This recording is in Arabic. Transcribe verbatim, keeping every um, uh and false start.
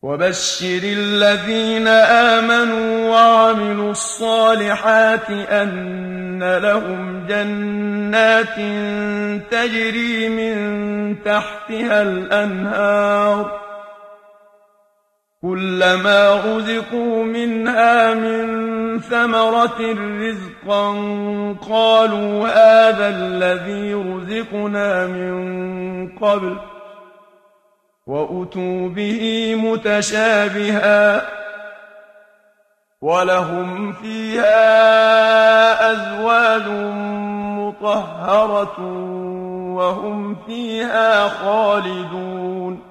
وبشر الذين آمنوا وعملوا الصالحات أن لهم جنات تجري من تحتها الأنهار كلما رزقوا منها من ثمرة رزقا قالوا هذا الذي رزقنا من قبل وأتوا به متشابها ولهم فيها أزواج مطهرة وهم فيها خالدون